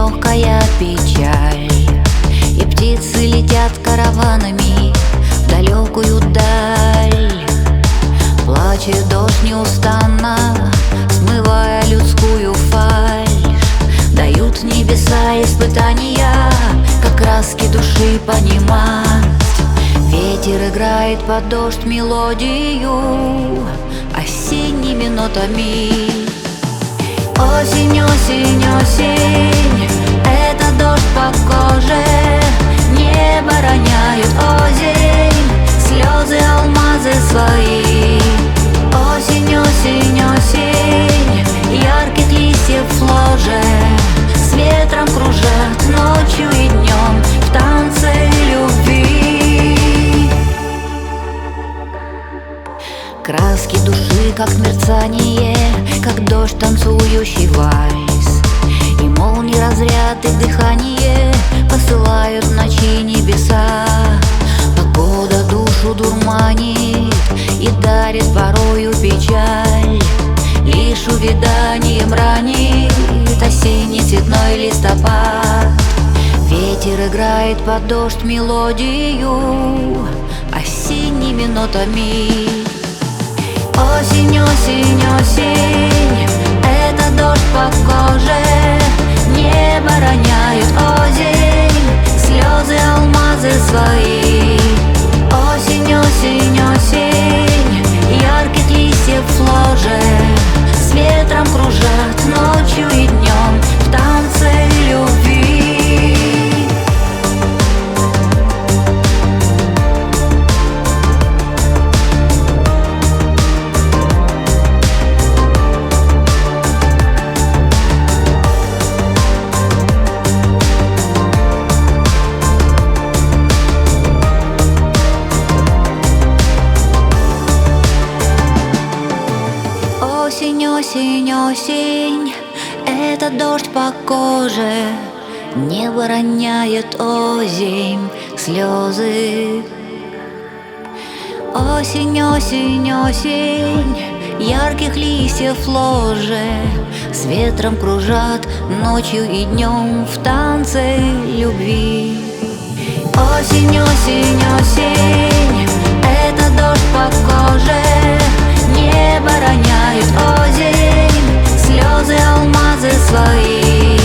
одинокая печаль, и птицы летят караванами в далекую даль. Плачет дождь неустанно, смывая людскую фальшь. Дают небеса испытания, как краски души понимать. Ветер играет под дождь мелодию осенними нотами. Осень, осень, осень, это дождь по коже, небо роняет озимь, слезы, алмазы свои. Осень, осень, осень, ярких листьев в ложе, с ветром кружат ночью и днем в танце любви. Краски души, как мерцание, как дождь, танцующий вальс. И молнии, разряд и дыхание посылают в ночи небеса. Погода душу дурманит и дарит порою печаль. Лишь увяданием ранит осенний цветной листопад. Ветер играет под дождь мелодию осенними нотами. Осень, осень, осень, это дождь по коже, небо роняет озимь, слезы, алмазы свои. Осень, осень, осень, ярких листьев в ложе, с ветром кружат ночью и днем в танце любви. Осень, осень, осень, это дождь по коже, небо роняет озимь, слезы. Осень, осень, осень, ярких листьев в ложе, с ветром кружат ночью и днем в танце любви. Осень, осень, осень, это дождь по коже, небо роняет озимь, слезы, алмазы свои.